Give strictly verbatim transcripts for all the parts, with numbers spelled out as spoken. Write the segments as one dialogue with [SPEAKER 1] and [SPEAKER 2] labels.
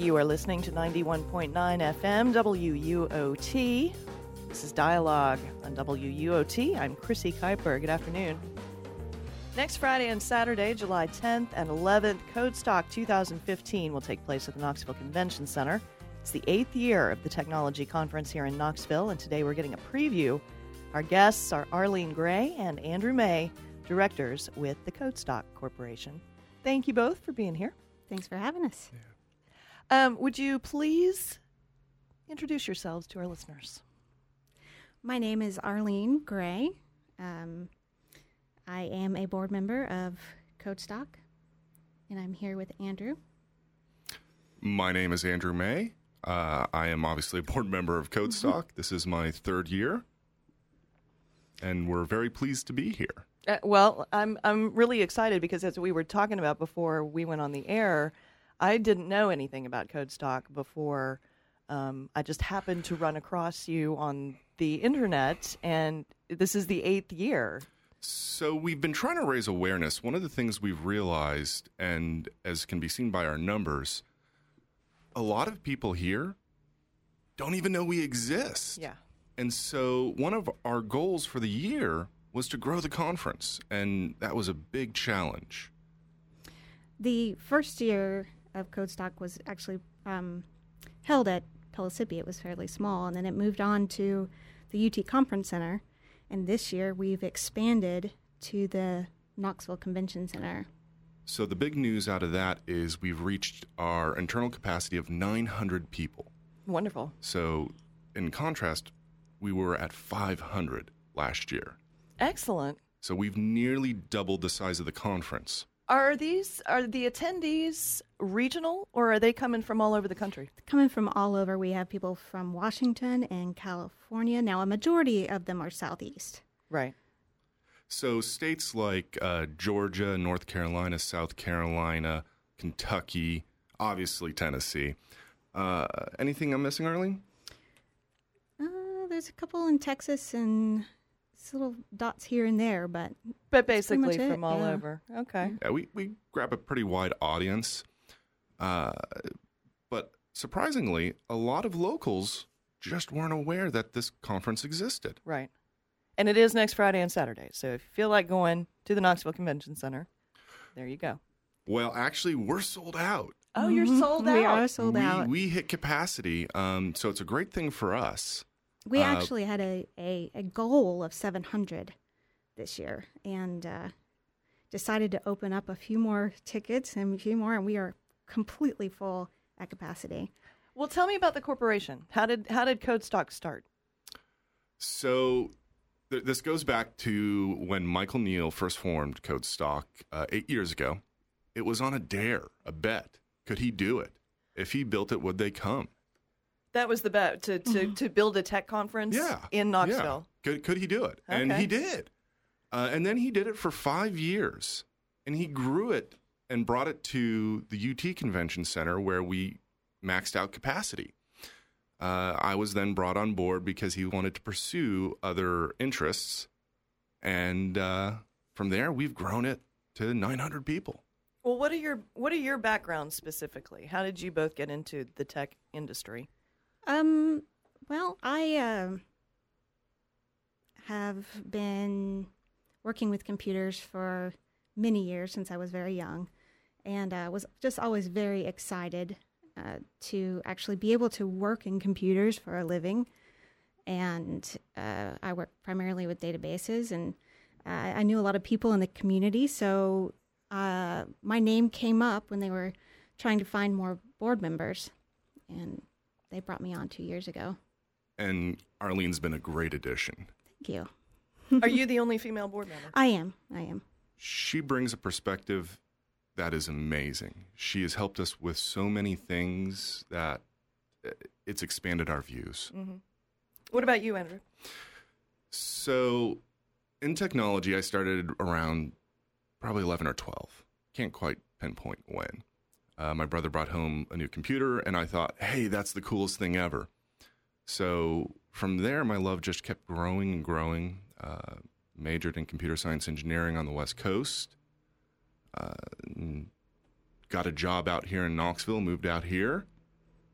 [SPEAKER 1] You are listening to ninety-one point nine F M W U O T. This is Dialogue on W U O T. I'm Chrissy Kuiper. Good afternoon. Next Friday and Saturday, July tenth and eleventh, Codestock twenty fifteen will take place at the Knoxville Convention Center. It's the eighth year of the technology conference here in Knoxville, and today we're getting a preview. Our guests are Arlene Gray and Andrew May, directors with the Codestock Corporation. Thank you both for being here.
[SPEAKER 2] Thanks for having us.
[SPEAKER 1] Yeah. Um, would you please introduce yourselves to our listeners?
[SPEAKER 2] My name is Arlene Gray. Um, I am a board member of Codestock, and I'm here with Andrew.
[SPEAKER 3] My name is Andrew May. Uh, I am obviously a board member of Codestock. Mm-hmm. This is my third year, and we're very pleased to be here.
[SPEAKER 1] Uh, well, I'm I'm really excited because as we were talking about before we went on the air, I didn't know anything about Codestock before. Um, I just happened to run across you on the internet, and this is the eighth year.
[SPEAKER 3] So we've been trying to raise awareness. One of the things we've realized, and as can be seen by our numbers, a lot of people here don't even know we exist.
[SPEAKER 1] Yeah.
[SPEAKER 3] And so one of our goals for the year was to grow the conference, and that was a big challenge.
[SPEAKER 2] The first year of Codestock was actually um, held at Pellissippi. It was fairly small, and then it moved on to the U T Conference Center, and this year we've expanded to the Knoxville Convention Center.
[SPEAKER 3] So the big news out of that is we've reached our internal capacity of nine hundred people.
[SPEAKER 1] Wonderful.
[SPEAKER 3] So in contrast, we were at five hundred last year.
[SPEAKER 1] Excellent.
[SPEAKER 3] So we've nearly doubled the size of the conference.
[SPEAKER 1] Are these are the attendees regional, or are they coming from all over the country?
[SPEAKER 2] Coming from all over. We have people from Washington and California. Now, a majority of them are Southeast.
[SPEAKER 1] Right.
[SPEAKER 3] So states like uh, Georgia, North Carolina, South Carolina, Kentucky, obviously Tennessee. Uh, anything I'm missing, Arlene?
[SPEAKER 2] Uh, there's a couple in Texas and little dots here and there, but
[SPEAKER 1] but basically
[SPEAKER 2] from
[SPEAKER 1] it, all
[SPEAKER 2] yeah.
[SPEAKER 1] over. Okay.
[SPEAKER 3] Yeah, we, we grab a pretty wide audience. Uh, but surprisingly, a lot of locals just weren't aware that this conference existed.
[SPEAKER 1] Right. And it is next Friday and Saturday. So if you feel like going to the Knoxville Convention Center, there you go.
[SPEAKER 3] Well, actually, we're sold out.
[SPEAKER 1] Oh, you're
[SPEAKER 2] mm-hmm.
[SPEAKER 1] sold out.
[SPEAKER 2] We are sold
[SPEAKER 3] we,
[SPEAKER 2] out.
[SPEAKER 3] We hit capacity, um, so it's a great thing for us.
[SPEAKER 2] We
[SPEAKER 3] uh,
[SPEAKER 2] actually had a, a, a goal of seven hundred this year, and uh, decided to open up a few more tickets and a few more, and we are completely full at capacity.
[SPEAKER 1] Well, tell me about the corporation. How did how did Codestock start?
[SPEAKER 3] So th- this goes back to when Michael Neal first formed Codestock uh, eight years ago. It was on a dare, a bet. Could he do it? If he built it, would they come?
[SPEAKER 1] That was the bet, to, to, mm-hmm. to build a tech conference
[SPEAKER 3] yeah,
[SPEAKER 1] in Knoxville.
[SPEAKER 3] Yeah. Could, could he do it?
[SPEAKER 1] Okay.
[SPEAKER 3] And he did. Uh, and then he did it for five years. And he grew it and brought it to the U T Convention Center where we maxed out capacity. Uh, I was then brought on board because he wanted to pursue other interests. And uh, from there, we've grown it to nine hundred people.
[SPEAKER 1] Well, what are your what are your backgrounds specifically? How did you both get into the tech industry?
[SPEAKER 2] Um, well, I uh, have been working with computers for many years since I was very young, and I uh, was just always very excited uh, to actually be able to work in computers for a living. And uh, I work primarily with databases, and uh, I knew a lot of people in the community, so uh, my name came up when they were trying to find more board members, and they brought me on two years ago.
[SPEAKER 3] And Arlene's been a great addition.
[SPEAKER 2] Thank you.
[SPEAKER 1] Are you the only female board member?
[SPEAKER 2] I am. I am.
[SPEAKER 3] She brings a perspective that is amazing. She has helped us with so many things that it's expanded our views.
[SPEAKER 1] Mm-hmm. What about you, Andrew?
[SPEAKER 3] So in technology, I started around probably eleven or twelve. Can't quite pinpoint when. Uh, my brother brought home a new computer, and I thought, hey, that's the coolest thing ever. So from there, my love just kept growing and growing. Uh, majored in computer science engineering on the West Coast. Uh, got a job out here in Knoxville, moved out here.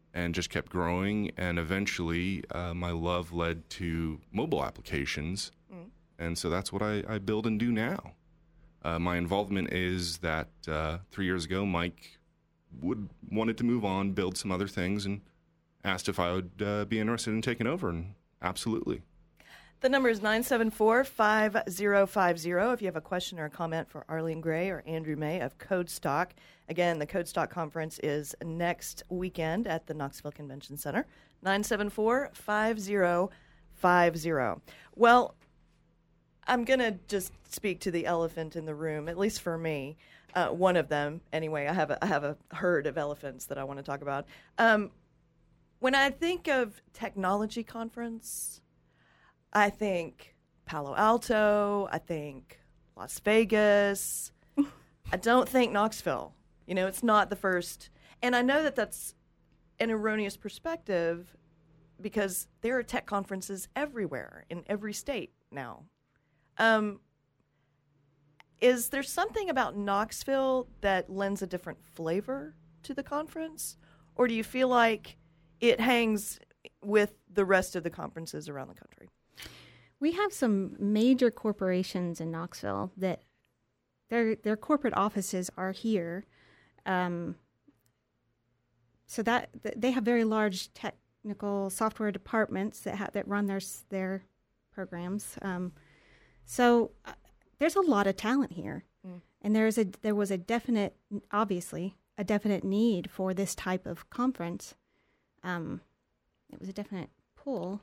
[SPEAKER 3] and just kept growing. And eventually, uh, my love led to mobile applications. Mm. And so that's what I, I build and do now. Uh, my involvement is that uh, three years ago, Mike would wanted to move on, build some other things, and asked if I would uh, be interested in taking over. And absolutely.
[SPEAKER 1] The number is nine seven four, five zero five zero if you have a question or a comment for Arlene Gray or Andrew May of CodeStock. Again, the CodeStock conference is next weekend at the Knoxville Convention Center. nine seven four, five zero five zero. Well, I'm going to just speak to the elephant in the room, at least for me. Uh, one of them, anyway. I have a, I have a herd of elephants that I want to talk about. Um, when I think of technology conference, I think Palo Alto, I think Las Vegas. I don't think Knoxville. You know, it's not the first. And I know that that's an erroneous perspective because there are tech conferences everywhere in every state now. Um, is there something about Knoxville that lends a different flavor to the conference? Or do you feel like it hangs with the rest of the conferences around the country?
[SPEAKER 2] We have some major corporations in Knoxville that their their corporate offices are here, um, so that they have very large technical software departments that ha- that run their their programs. Um, so uh, there's a lot of talent here, mm. and there's a there was a definite, obviously, a definite need for this type of conference. Um, it was a definite pull.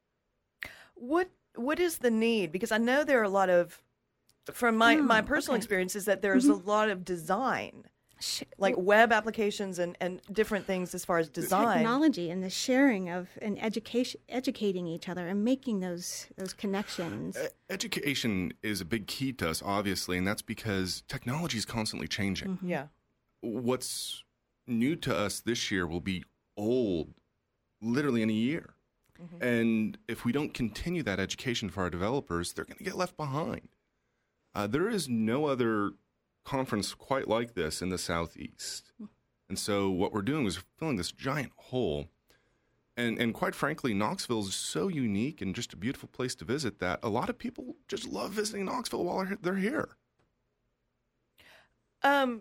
[SPEAKER 1] What What is the need? Because I know there are a lot of, from my, oh, my personal okay. experience, is that there's mm-hmm. a lot of design, like web applications and, and different things as far as design.
[SPEAKER 2] Technology and the sharing of and education, educating each other and making those those connections. Uh,
[SPEAKER 3] education is a big key to us, obviously, and that's because technology is constantly changing.
[SPEAKER 1] Mm-hmm. Yeah.
[SPEAKER 3] What's new to us this year will be old literally in a year. Mm-hmm. And if we don't continue that education for our developers, they're going to get left behind. Uh, there is no other conference quite like this in the Southeast. Mm-hmm. And so what we're doing is filling this giant hole. And and quite frankly, Knoxville is so unique and just a beautiful place to visit that a lot of people just love visiting Knoxville while they're here.
[SPEAKER 1] Um,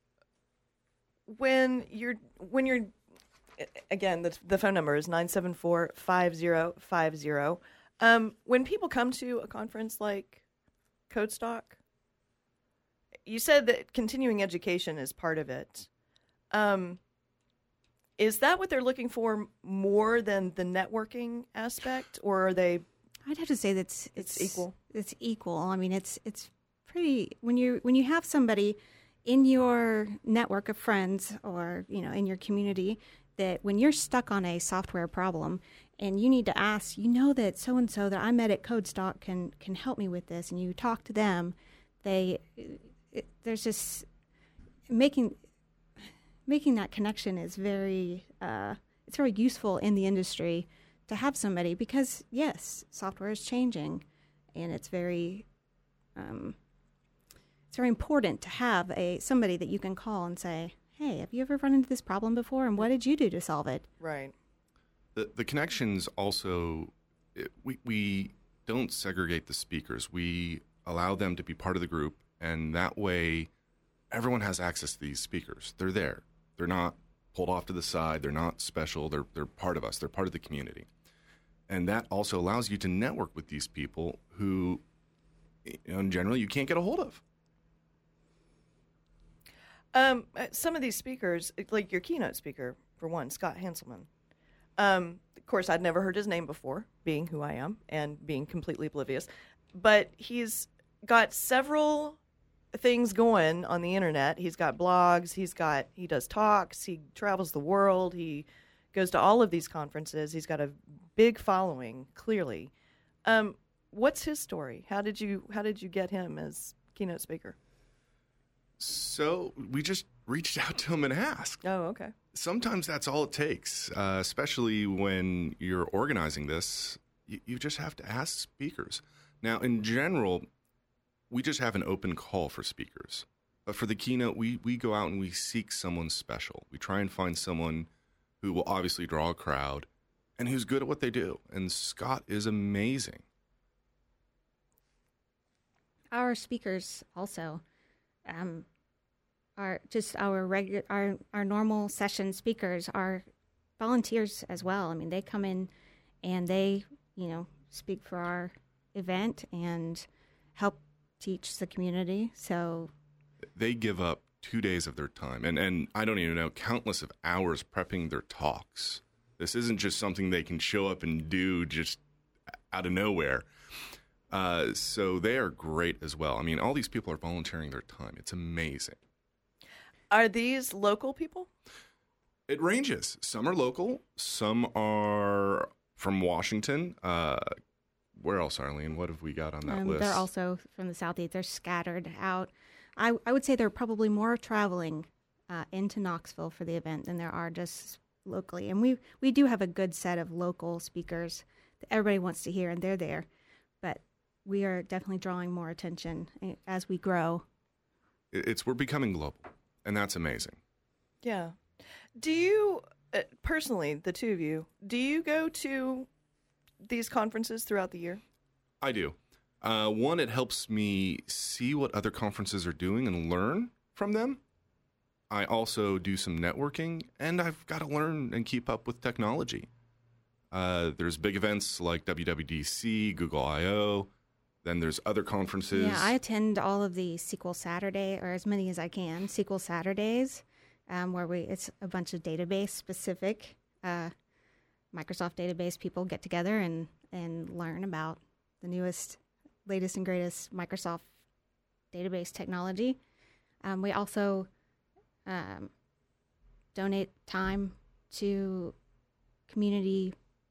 [SPEAKER 1] when you're when you're Again, the, the phone number is nine seven four, five zero five zero. Um, when people come to a conference like CodeStock, you said that continuing education is part of it. Um, is that what they're looking for more than the networking aspect, or are they?
[SPEAKER 2] I'd have to say that's
[SPEAKER 1] it's, it's equal.
[SPEAKER 2] It's equal. I mean, it's it's pretty when you when you have somebody in your network of friends or you know in your community. That when you're stuck on a software problem and you need to ask, you know that so-and-so that I met at CodeStock can can help me with this, and you talk to them, they it, there's just making making that connection is very uh, it's very useful in the industry to have somebody because yes, software is changing, and it's very um, it's very important to have a somebody that you can call and say, hey, have you ever run into this problem before, and what did you do to solve it?
[SPEAKER 1] Right.
[SPEAKER 3] The the connections also, it, we we don't segregate the speakers. We allow them to be part of the group, and that way everyone has access to these speakers. They're there. They're not pulled off to the side. They're not special. They're they're part of us. They're part of the community. And that also allows you to network with these people who, you know, in general, you can't get a hold of.
[SPEAKER 1] Um, some of these speakers, like your keynote speaker, for one, Scott Hanselman. Um, of course, I'd never heard his name before, being who I am and being completely oblivious. But he's got several things going on the internet. He's got blogs. He's got he does talks. He travels the world. He goes to all of these conferences. He's got a big following, clearly. Um, what's his story? How did you how did you get him as keynote speaker?
[SPEAKER 3] So we just reached out to him and asked.
[SPEAKER 1] Oh, okay.
[SPEAKER 3] Sometimes that's all it takes, uh, especially when you're organizing this. You, you just have to ask speakers. Now, in general, we just have an open call for speakers. But for the keynote, we, we go out and we seek someone special. We try and find someone who will obviously draw a crowd, and who's good at what they do. And Scott is amazing.
[SPEAKER 2] Our speakers also um, are just our regular, our our normal session speakers are volunteers as well. I mean, they come in and they, you know, speak for our event and help teach the community. So
[SPEAKER 3] they give up two days of their time, and, and I don't even know, countless of hours prepping their talks. This isn't just something they can show up and do just out of nowhere. Uh, so they are great as well. I mean, all these people are volunteering their time. It's amazing.
[SPEAKER 1] Are these local people?
[SPEAKER 3] It ranges. Some are local. Some are from Washington. Uh, where else, Arlene? What have we got on that
[SPEAKER 2] um,
[SPEAKER 3] list?
[SPEAKER 2] They're also from the Southeast. They're scattered out. I, I would say there are probably more traveling uh, into Knoxville for the event than there are just locally. And we, we do have a good set of local speakers that everybody wants to hear, and they're there. But we are definitely drawing more attention as we grow.
[SPEAKER 3] It's we're becoming global, and that's amazing.
[SPEAKER 1] Yeah. Do you, uh, personally, the two of you, do you go to these conferences throughout the year?
[SPEAKER 3] I do. Uh, one, it helps me see what other conferences are doing and learn from them. I also do some networking, and I've got to learn and keep up with technology. Uh, there's big events like W W D C, Google I O. Then there's other conferences.
[SPEAKER 2] Yeah, I attend all of the S Q L Saturday, or as many as I can, S Q L Saturdays, um, where we it's a bunch of database-specific uh, Microsoft database people get together and, and learn about the newest, latest and greatest Microsoft database technology. Um, we also um, donate time to community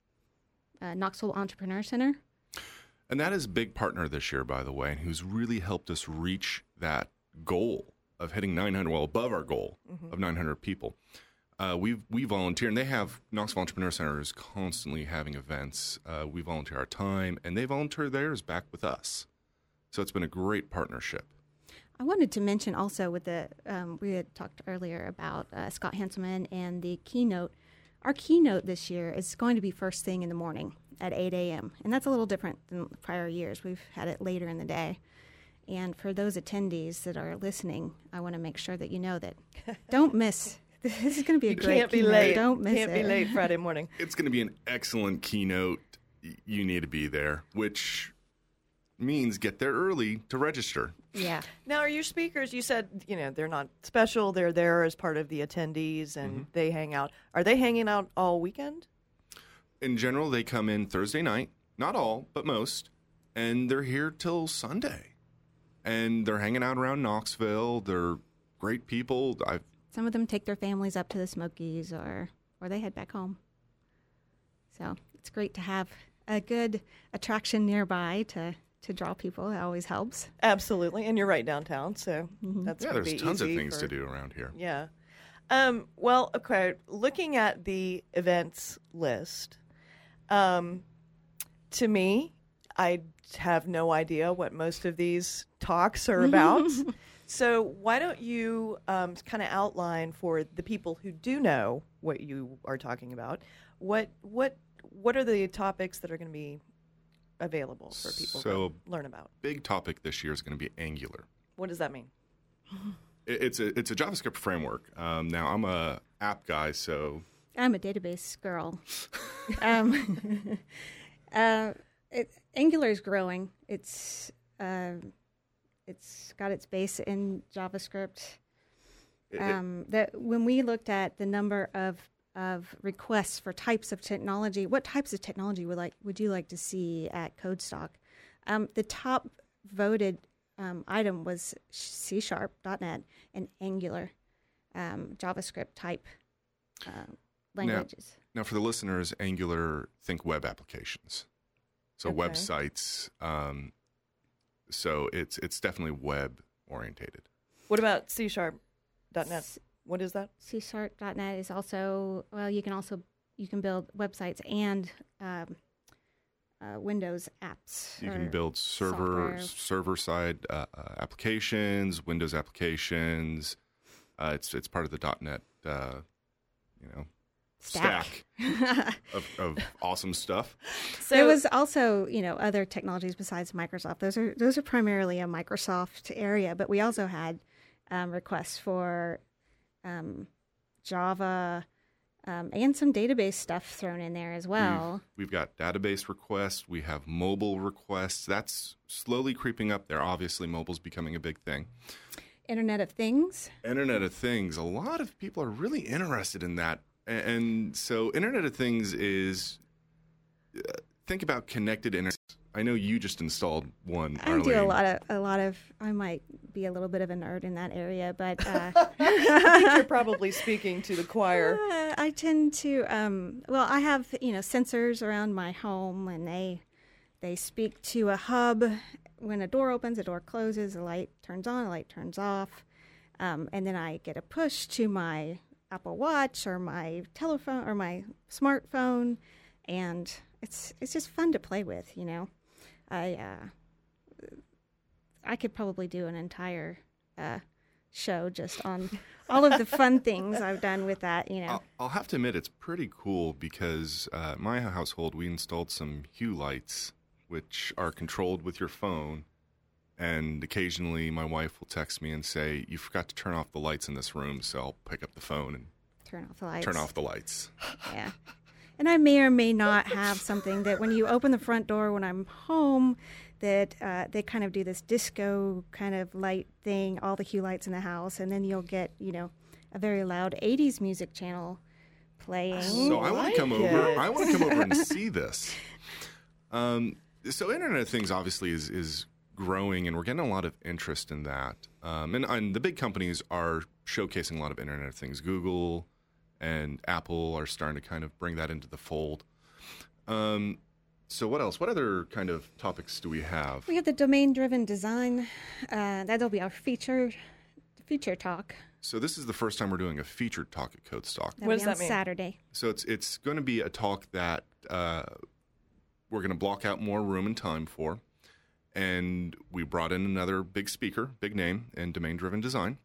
[SPEAKER 2] uh, Knoxville Entrepreneur Center.
[SPEAKER 3] And that is a big partner this year, by the way, and who's really helped us reach that goal of hitting nine hundred, well, above our goal mm-hmm. of nine hundred people. Uh, we we volunteer, and they have, Knoxville Entrepreneur Center is constantly having events. Uh, we volunteer our time, and they volunteer theirs back with us. So it's been a great partnership.
[SPEAKER 2] I wanted to mention also with the, um, we had talked earlier about uh, Scott Hanselman and the keynote. Our keynote this year is going to be first thing in the morning at eight a.m., and that's a little different than prior years. We've had it later in the day. And for those attendees that are listening, I want to make sure that you know that don't miss. This is going to be a
[SPEAKER 1] you
[SPEAKER 2] great
[SPEAKER 1] can't be
[SPEAKER 2] keynote.
[SPEAKER 1] late.
[SPEAKER 2] Don't miss
[SPEAKER 1] can't
[SPEAKER 2] it.
[SPEAKER 1] Can't be late Friday morning.
[SPEAKER 3] It's going to be an excellent keynote. You need to be there, which means get there early to register.
[SPEAKER 2] Yeah.
[SPEAKER 1] Now, are your speakers, you said, you know, they're not special. They're there as part of the attendees, and mm-hmm. they hang out. Are they hanging out all weekend?
[SPEAKER 3] In general, they come in Thursday night. Not all, but most. And they're here till Sunday. And they're hanging out around Knoxville. They're great people. I've
[SPEAKER 2] Some of them take their families up to the Smokies, or, or they head back home. So it's great to have a good attraction nearby to, to draw people. It always helps.
[SPEAKER 1] Absolutely. And you're right downtown, so
[SPEAKER 2] mm-hmm.
[SPEAKER 1] that's
[SPEAKER 3] yeah,
[SPEAKER 1] going to
[SPEAKER 3] there's
[SPEAKER 1] be
[SPEAKER 3] tons of
[SPEAKER 1] easy
[SPEAKER 3] things
[SPEAKER 1] for,
[SPEAKER 3] to do around here.
[SPEAKER 1] Yeah. Um, well, okay, looking at the events list, um, to me, I have no idea what most of these talks are about. So why don't you um, kind of outline for the people who do know what you are talking about, what what what are the topics that are going to be available for people
[SPEAKER 3] so
[SPEAKER 1] to learn about?
[SPEAKER 3] Big topic this year is going to be Angular.
[SPEAKER 1] What does that mean?
[SPEAKER 3] It's a it's a JavaScript framework. Um, now I'm a app guy, so
[SPEAKER 2] I'm a database girl. um, uh, it, Angular is growing. It's uh, it's got its base in JavaScript. Um, that when we looked at the number of of requests for types of technology, what types of technology would like would you like to see at CodeStock? Um, the top voted um, item was C Sharp dot net and Angular, um, JavaScript type uh, languages.
[SPEAKER 3] Now, now, for the listeners, Angular, think web applications, so
[SPEAKER 1] okay.
[SPEAKER 3] websites. Um, so it's it's definitely web orientated.
[SPEAKER 1] What about C Sharp dot net? What is that?
[SPEAKER 2] C Sharp dot net is also, well, you can also, you can build websites and um, uh, Windows apps.
[SPEAKER 3] You can build server, server-side uh, uh, applications, Windows applications. Uh, it's it's part of the .NET, uh, you know, stack, of, of awesome stuff.
[SPEAKER 2] So there was also, you know, other technologies besides Microsoft. Those are those are primarily a Microsoft area, but we also had um, requests for um, Java um, and some database stuff thrown in there as well.
[SPEAKER 3] We've, we've got database requests. We have mobile requests. That's slowly creeping up there. Obviously, mobile's becoming a big thing.
[SPEAKER 2] Internet of Things.
[SPEAKER 3] Internet of Things. A lot of people are really interested in that. And so Internet of Things is, uh, think about connected internet. I know you just installed one,
[SPEAKER 2] I
[SPEAKER 3] Arlene.
[SPEAKER 2] do a lot of, a lot of, I might be a little bit of a nerd in that area, but. Uh,
[SPEAKER 1] I think you're probably speaking to the choir.
[SPEAKER 2] Uh, I tend to, um, well, I have, you know, sensors around my home, and they, they speak to a hub. When a door opens, a door closes, a light turns on, a light turns off. Um, and then I get a push to my Apple Watch or my telephone or my smartphone, and it's it's just fun to play with, you know. I uh, I could probably do an entire uh, show just on all of the fun things I've done with that, you know.
[SPEAKER 3] I'll, I'll have to admit it's pretty cool because uh, my household, we installed some Hue lights, which are controlled with your phone. And occasionally my wife will text me and say, you forgot to turn off the lights in this room, so I'll pick up the phone and
[SPEAKER 2] turn off the lights.
[SPEAKER 3] Turn off the lights.
[SPEAKER 2] Yeah. And I may or may not have something that when you open the front door when I'm home, that uh, they kind of do this disco kind of light thing, all the Hue lights in the house, and then you'll get, you know, a very loud eighties music channel playing.
[SPEAKER 3] So I want to come over. I want to come over and see this. Um, so Internet of Things obviously is is growing, and we're getting a lot of interest in that. Um, and, and the big companies are showcasing a lot of Internet of Things. Google and Apple are starting to kind of bring that into the fold. Um, so what else? What other kind of topics do we have?
[SPEAKER 2] We have the domain-driven design. Uh, that'll be our feature feature talk.
[SPEAKER 3] So this is the first time we're doing a featured talk at CodeStalk.
[SPEAKER 2] That'll
[SPEAKER 1] What does
[SPEAKER 2] be
[SPEAKER 1] that
[SPEAKER 2] on
[SPEAKER 1] mean?
[SPEAKER 2] Saturday.
[SPEAKER 3] So it's it's going to be a talk that uh, we're going to block out more room and time for. And we brought in another big speaker, big name in domain-driven design.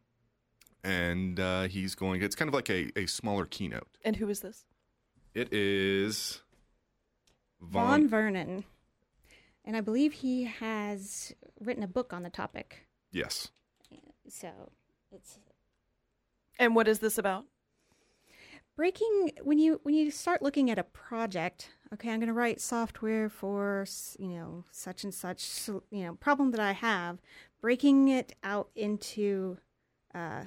[SPEAKER 3] And uh, he's going, it's kind of like a, a smaller keynote.
[SPEAKER 1] And who is this?
[SPEAKER 3] It is
[SPEAKER 2] Vaughn,
[SPEAKER 3] Vaughn
[SPEAKER 2] Vernon. And I believe he has written a book on the topic.
[SPEAKER 3] Yes.
[SPEAKER 2] So it's
[SPEAKER 1] And what is this about?
[SPEAKER 2] breaking when you when you start looking at a project. Okay, I'm going to write software for, you know, such and such, you know, problem that I have. Breaking it out into uh,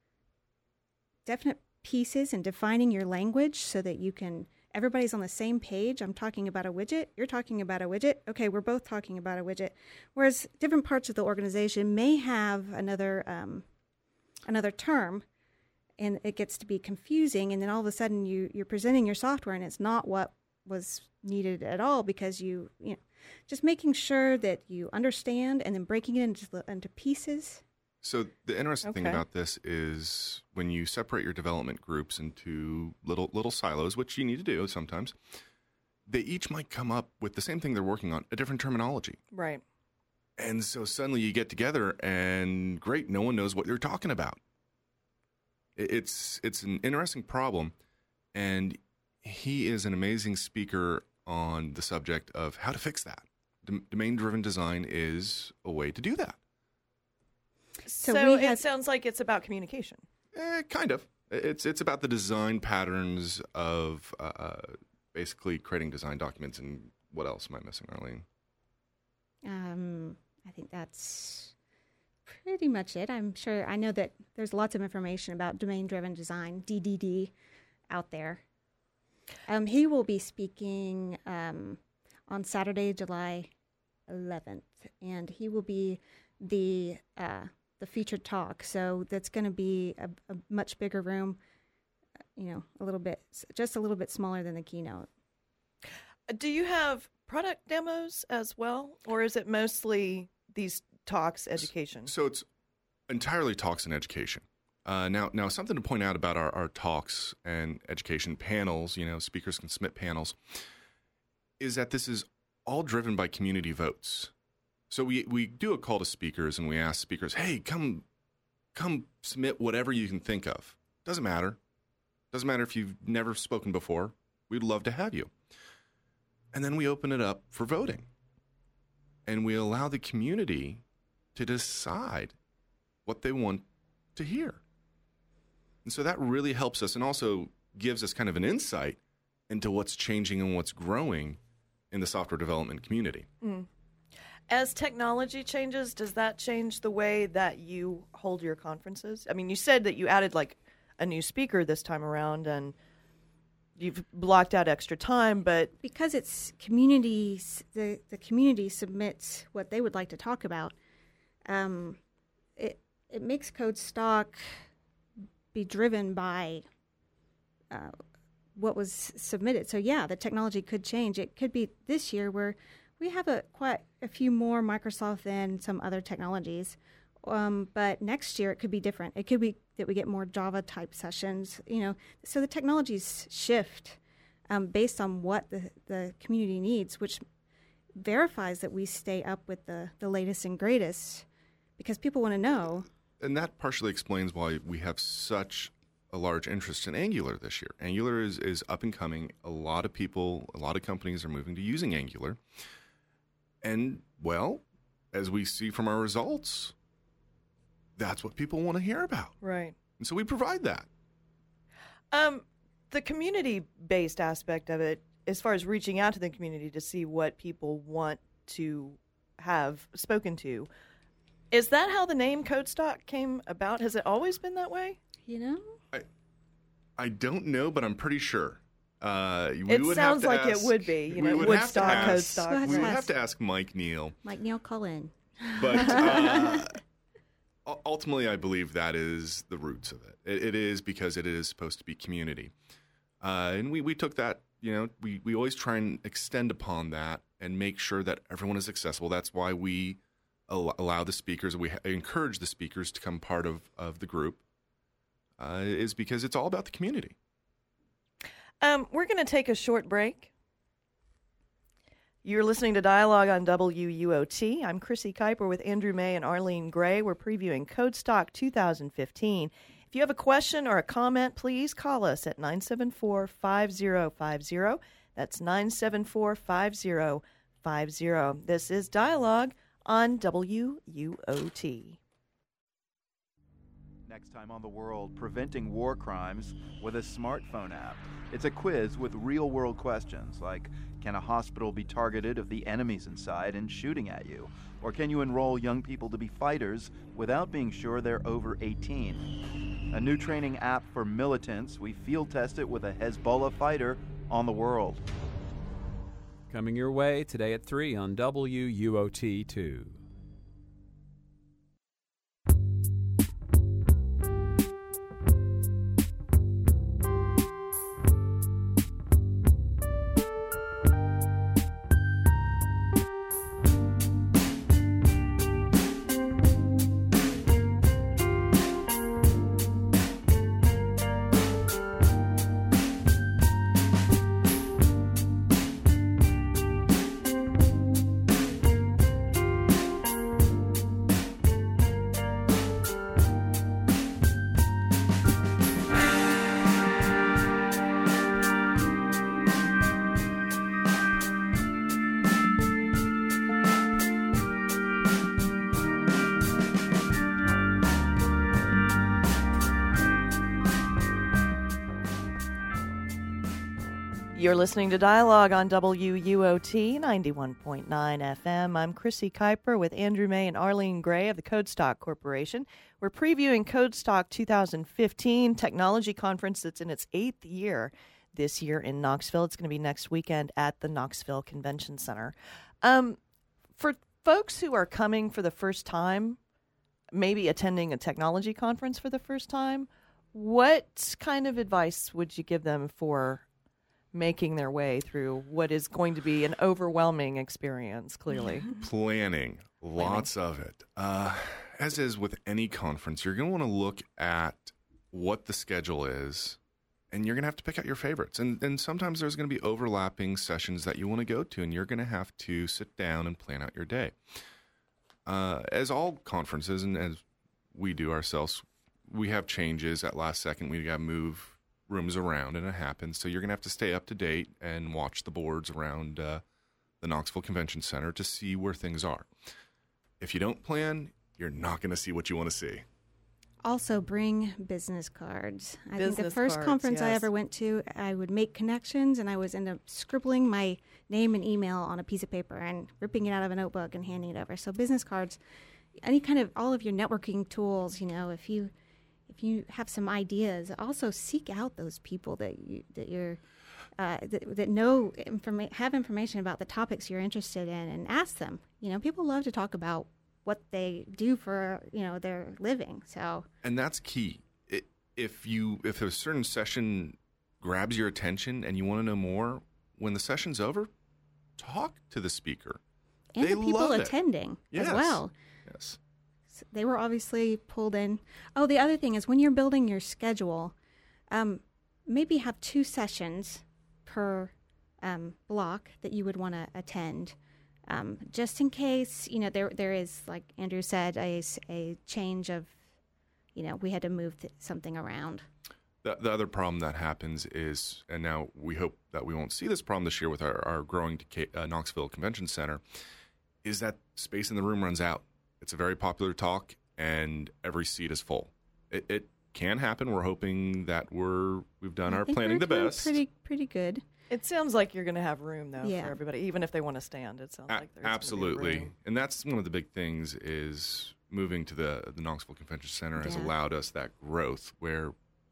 [SPEAKER 2] definite pieces and defining your language so that you can. Everybody's on the same page. I'm talking about a widget. You're talking about a widget. Okay, we're both talking about a widget. Whereas different parts of the organization may have another um, another term, and it gets to be confusing. And then all of a sudden, you you're presenting your software, and it's not what was needed at all because you you know just making sure that you understand and then breaking it into into pieces.
[SPEAKER 3] So the interesting thing
[SPEAKER 1] Okay.
[SPEAKER 3] about this is when you separate your development groups into little little silos, which you need to do sometimes, they each might come up with the same thing they're working on, a different terminology.
[SPEAKER 1] Right.
[SPEAKER 3] And so suddenly you get together and great, no one knows what you're talking about. It- It's it's an interesting problem, and he is an amazing speaker on the subject of how to fix that. Dom- domain-driven design is a way to do that.
[SPEAKER 1] So,
[SPEAKER 2] So we
[SPEAKER 1] it
[SPEAKER 2] had-
[SPEAKER 1] sounds like it's about communication.
[SPEAKER 3] Eh, kind of. It's it's about the design patterns of uh, uh, basically creating design documents. And what else am I missing, Arlene?
[SPEAKER 2] Um, I think that's pretty much it. I'm sure I know that there's lots of information about domain-driven design, D D D, out there. Um, he will be speaking um, on Saturday, July eleventh, and he will be the uh, the featured talk. So that's going to be a, a much bigger room, you know, a little bit, just a little bit smaller than the keynote.
[SPEAKER 1] Do you have product demos as well, or is it mostly these talks, education?
[SPEAKER 3] So it's entirely talks and education. Uh, now, now something to point out about our, our talks and education panels, you know, speakers can submit panels, is that this is all driven by community votes. So we, we do a call to speakers and we ask speakers, hey, come come submit whatever you can think of. Doesn't matter. Doesn't matter if you've never spoken before. We'd love to have you. And then we open it up for voting. And we allow the community to decide what they want to hear. And so that really helps us and also gives us kind of an insight into what's changing and what's growing in the software development community.
[SPEAKER 1] Mm. As technology changes, does that change the way that you hold your conferences? I mean, you said that you added like a new speaker this time around and you've blocked out extra time, but
[SPEAKER 2] because it's communities, the, the community submits what they would like to talk about. Um, it it makes Code Stock be driven by uh, what was submitted. So yeah, the technology could change. It could be this year where we have a quite a few more Microsoft than some other technologies. Um, but next year it could be different. It could be that we get more Java type sessions, you know. So the technologies shift um, based on what the, the community needs, which verifies that we stay up with the, the latest and greatest because people want to know.
[SPEAKER 3] And that partially explains why we have such a large interest in Angular this year. Angular is, is up and coming. A lot of people, a lot of companies are moving to using Angular. And, well, as we see from our results, that's what people want to hear about.
[SPEAKER 1] Right.
[SPEAKER 3] And so we provide that.
[SPEAKER 1] Um, the community-based aspect of it, as far as reaching out to the community to see what people want to have spoken to, is that how the name Code Stock came about? Has it always been that way?
[SPEAKER 2] You know?
[SPEAKER 3] I, I don't know, but I'm pretty sure. Uh, we
[SPEAKER 1] it
[SPEAKER 3] would
[SPEAKER 1] sounds
[SPEAKER 3] have to
[SPEAKER 1] like
[SPEAKER 3] ask,
[SPEAKER 1] it would be, you know,
[SPEAKER 3] would
[SPEAKER 1] Woodstock,
[SPEAKER 3] ask,
[SPEAKER 1] Code Stock.
[SPEAKER 2] We'll
[SPEAKER 3] We would
[SPEAKER 2] ask.
[SPEAKER 3] have to ask Mike Neal.
[SPEAKER 2] Mike Neal, call in.
[SPEAKER 3] But uh, ultimately, I believe that is the roots of it. It, it is because it is supposed to be community. Uh, and we, we took that, you know, we, we always try and extend upon that and make sure that everyone is accessible. That's why we al- allow the speakers, we ha- encourage the speakers to come part of, of the group, uh, is because it's all about the community.
[SPEAKER 1] Um, we're going to take a short break. You're listening to Dialogue on W U O T. I'm Chrissy Kuiper with Andrew May and Arlene Gray. We're previewing Code Stock two thousand fifteen. If you have a question or a comment, please call us at nine seven four, five zero five zero. That's nine seven four, five zero five zero. This is Dialogue on W U O T.
[SPEAKER 4] Next time on The World, preventing war crimes with a smartphone app. It's a quiz with real-world questions like, can a hospital be targeted if the enemy's inside and shooting at you? Or can you enroll young people to be fighters without being sure they're over eighteen? A new training app for militants. We field test it with a Hezbollah fighter on The World.
[SPEAKER 5] Coming your way today at three on W U O T two.
[SPEAKER 1] You're listening to Dialogue on W U O T ninety-one point nine F M. I'm Chrissy Kuiper with Andrew May and Arlene Gray of the Code Stock Corporation. We're previewing Code Stock two thousand fifteen technology conference that's in its eighth year this year in Knoxville. It's going to be next weekend at the Knoxville Convention Center. Um, for folks who are coming for the first time, maybe attending a technology conference for the first time, what kind of advice would you give them for making their way through what is going to be an overwhelming experience, clearly?
[SPEAKER 3] Planning, lots of it. Uh, as is with any conference, you're going to want to look at what the schedule is, and you're going to have to pick out your favorites. And, and sometimes there's going to be overlapping sessions that you want to go to, and you're going to have to sit down and plan out your day. Uh, as all conferences, and as we do ourselves, we have changes at last second. We got to move rooms around, and it happens. So you're going to have to stay up to date and watch the boards around uh, the Knoxville Convention Center to see where things are. If you don't plan, you're not going to see what you want to see.
[SPEAKER 2] Also, bring business cards. I think the
[SPEAKER 1] Business
[SPEAKER 2] first
[SPEAKER 1] cards,
[SPEAKER 2] conference I
[SPEAKER 1] yes.
[SPEAKER 2] ever went to, I would make connections, and I was end up scribbling my name and email on a piece of paper and ripping it out of a notebook and handing it over. So business cards, any kind of all of your networking tools. You know, if you if you have some ideas, also seek out those people that you that you're uh, that, that know informa- have information about the topics you're interested in, and ask them. You know, people love to talk about what they do for, you know, their living. So,
[SPEAKER 3] And that's key. It, if you if a certain session grabs your attention and you want to know more, when the session's over, talk to the speaker.
[SPEAKER 2] and
[SPEAKER 3] They
[SPEAKER 2] the people
[SPEAKER 3] love it.
[SPEAKER 2] attending
[SPEAKER 3] Yes.
[SPEAKER 2] as well.
[SPEAKER 3] Yes.
[SPEAKER 2] So they were obviously pulled in. Oh, the other thing is when you're building your schedule, um, maybe have two sessions per um, block that you would want to attend. Um, just in case, you know, there there is, like Andrew said, a, s- a change of, you know, we had to move th- something around.
[SPEAKER 3] The, the other problem that happens is, and now we hope that we won't see this problem this year with our, our growing Deca- uh, Knoxville Convention Center, is that space in the room runs out. It's a very popular talk, and every seat is full. It, it can happen. We're hoping that we're we've done
[SPEAKER 2] I
[SPEAKER 3] our
[SPEAKER 2] think
[SPEAKER 3] planning
[SPEAKER 2] we're
[SPEAKER 3] the
[SPEAKER 2] doing
[SPEAKER 3] best.
[SPEAKER 2] Pretty pretty good.
[SPEAKER 1] It sounds like you're going to have room, though,
[SPEAKER 2] Yeah.
[SPEAKER 1] for everybody, even if they want to stand. It sounds
[SPEAKER 3] A-
[SPEAKER 1] like there's gonna be
[SPEAKER 3] absolutely,
[SPEAKER 1] room.
[SPEAKER 3] and that's one of the big things is moving to the the Knoxville Convention Center has
[SPEAKER 2] Yeah.
[SPEAKER 3] allowed us that growth where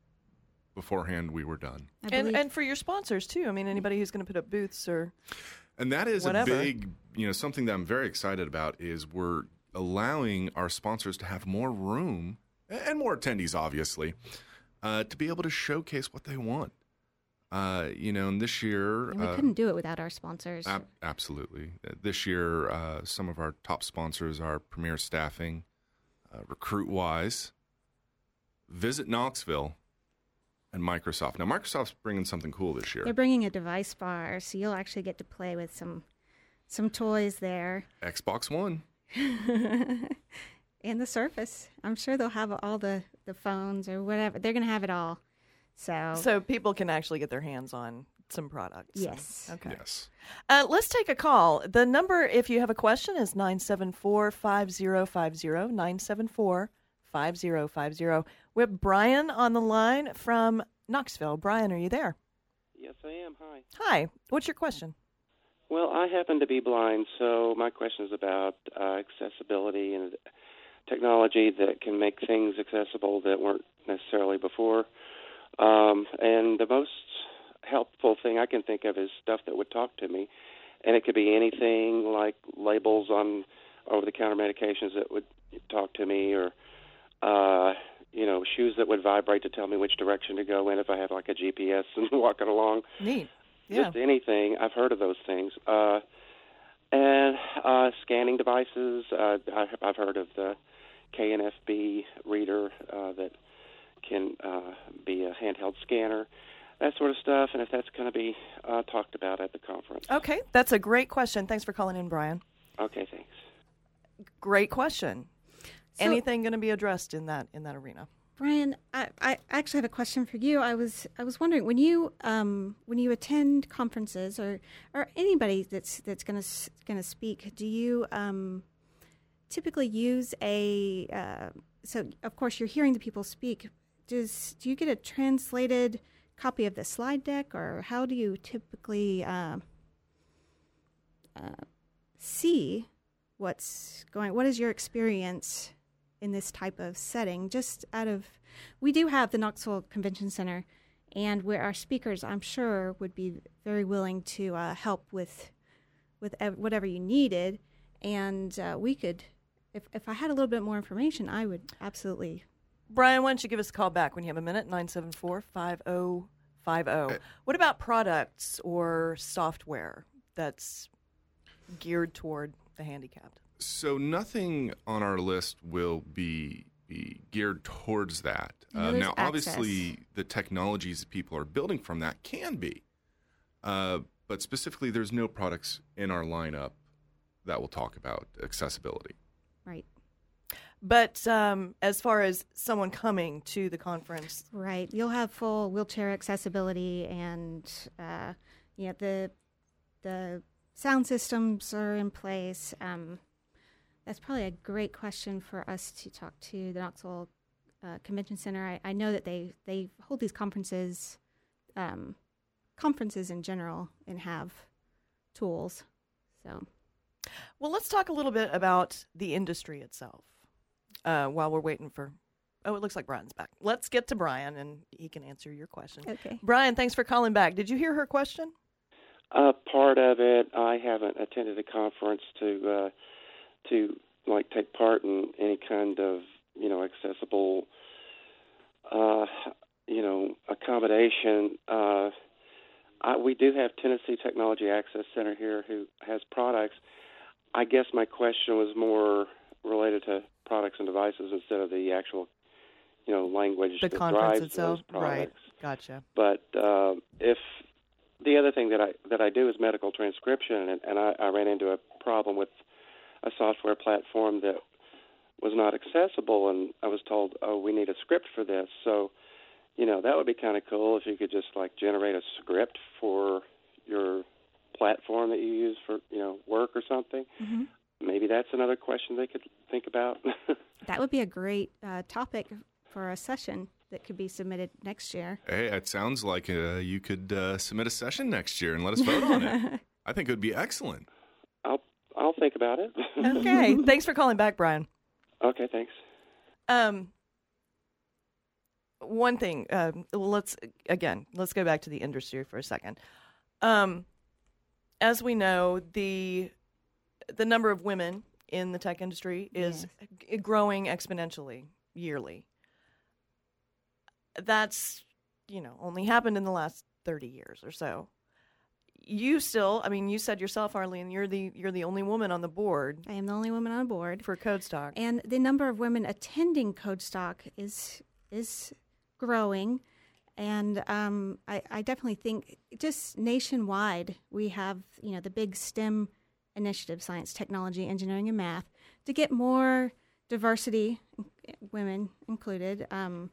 [SPEAKER 3] beforehand we were done.
[SPEAKER 2] I
[SPEAKER 1] And,
[SPEAKER 2] believe.
[SPEAKER 1] and for your sponsors, too. I mean, anybody who's going to put up booths or...
[SPEAKER 3] And that is
[SPEAKER 1] Whatever.
[SPEAKER 3] a big, you know, something that I'm very excited about is we're allowing our sponsors to have more room and more attendees, obviously, uh, to be able to showcase what they want. Uh, you know, and this year,
[SPEAKER 2] and we
[SPEAKER 3] uh,
[SPEAKER 2] couldn't do it without our sponsors.
[SPEAKER 3] ab- absolutely. Uh, This year, uh, some of our top sponsors are Premier Staffing, uh, RecruitWise, Visit Knoxville, and Microsoft. Now, Microsoft's bringing something cool this year.
[SPEAKER 2] They're bringing a device bar, so you'll actually get to play with some some toys there.
[SPEAKER 3] Xbox One.
[SPEAKER 2] And the Surface. I'm sure they'll have all the, the phones or whatever. They're going to have it all. So,
[SPEAKER 1] So people can actually get their hands on some products.
[SPEAKER 2] yes.
[SPEAKER 1] Okay.
[SPEAKER 3] Yes.
[SPEAKER 1] Uh, let's take a call. The number, if you have a question, is nine seven four, five zero five zero, nine seven four, five zero five zero. We have Brian on the line from Knoxville. Brian, are you there?
[SPEAKER 6] Yes, I am. Hi.
[SPEAKER 1] Hi. What's your question?
[SPEAKER 6] Well, I happen to be blind, so my question is about uh, accessibility and technology that can make things accessible that weren't necessarily before. Um, and the most helpful thing I can think of is stuff that would talk to me. And it could be anything like labels on over-the-counter medications that would talk to me, or, uh, you know, shoes that would vibrate to tell me which direction to go in if I have like a G P S and walking along.
[SPEAKER 1] Neat. Yeah.
[SPEAKER 6] Just anything. I've heard of those things. Uh, and uh, scanning devices. Uh, I, I've heard of the K N F B reader uh, that can uh, be a handheld scanner, that sort of stuff. And if that's going to be uh, talked about at the conference.
[SPEAKER 1] Okay. That's a great question. Thanks for calling in, Brian.
[SPEAKER 6] Okay, thanks.
[SPEAKER 1] Great question.
[SPEAKER 2] So-
[SPEAKER 1] Anything going to be addressed in that in that arena?
[SPEAKER 2] Brian, I, I actually have a question for you. I was I was wondering when you um, when you attend conferences or, or anybody that's that's going to going to speak, do you um, typically use a uh, so of course you're hearing the people speak. Does do you get a translated copy of the slide deck, or how do you typically uh, uh, see what's going? What is your experience in this type of setting? Just out of, we do have the Knoxville Convention Center, and where our speakers, I'm sure, would be very willing to uh, help with with ev- whatever you needed, and uh, we could, if if I had a little bit more information, I would absolutely.
[SPEAKER 1] Brian, why don't you give us a call back when you have a minute? nine seven four, five zero five zero. What about products or software that's geared toward the handicapped?
[SPEAKER 3] So nothing on our list will be be geared towards that.
[SPEAKER 2] I know
[SPEAKER 3] Uh,
[SPEAKER 2] there's
[SPEAKER 3] now,
[SPEAKER 2] access.
[SPEAKER 3] obviously, the technologies that people are building from that can be, uh, but specifically, there's no products in our lineup that will talk about accessibility.
[SPEAKER 2] Right.
[SPEAKER 1] But um, as far as someone coming to the conference,
[SPEAKER 2] Right. You'll have full wheelchair accessibility, and uh, you know, the the sound systems are in place. Um, that's probably a great question for us to talk to the Knoxville uh, Convention Center. I, I know that they, they hold these conferences, um, conferences in general, and have tools. So,
[SPEAKER 1] well, let's talk a little bit about the industry itself uh, while we're waiting for. Oh, it looks like Brian's back. Let's get to Brian, and he can answer your question.
[SPEAKER 2] okay.
[SPEAKER 1] Brian, thanks for calling back. Did you hear her question?
[SPEAKER 6] Uh, part of it, I haven't attended a conference to uh, to like take part in any kind of you know accessible uh, you know accommodation. Uh, I, we do have Tennessee Technology Access Center here who has products. I guess my question was more related to products and devices instead of the actual you know language
[SPEAKER 1] The
[SPEAKER 6] that
[SPEAKER 1] conference
[SPEAKER 6] drives
[SPEAKER 1] itself,
[SPEAKER 6] those products.
[SPEAKER 1] right? Gotcha.
[SPEAKER 6] But uh, if the other thing that I that I do is medical transcription, and, and I, I ran into a problem with a software platform that was not accessible, and I was told, "Oh, we need a script for this." So, you know, that would be kind of cool if you could just like generate a script for your platform that you use for you know work or something.
[SPEAKER 2] Mm-hmm.
[SPEAKER 6] Maybe that's another question they could think about.
[SPEAKER 2] That would be a great uh, topic for a session that could be submitted next year.
[SPEAKER 3] Hey, it sounds like uh, you could uh, submit a session next year and let us vote on it. I think it would be excellent.
[SPEAKER 6] I'll I'll think about it.
[SPEAKER 1] Okay. Thanks for calling back, Brian.
[SPEAKER 6] Okay, thanks.
[SPEAKER 1] Um, one thing, uh, let's, again, let's go back to the industry for a second. Um, as we know, the the number of women in the tech industry is
[SPEAKER 2] Yes.
[SPEAKER 1] growing exponentially yearly. That's, you know, only happened in the last thirty years or so. You still, I mean, you said yourself, Arlene, you're the you're the only woman on the board
[SPEAKER 2] I am the only woman on board.
[SPEAKER 1] for CodeStock.
[SPEAKER 2] And the number of women attending CodeStock is is growing, and um, I, I definitely think just nationwide we have you know the big STEM initiative, science, technology, engineering, and math, to get more diversity, women included, um,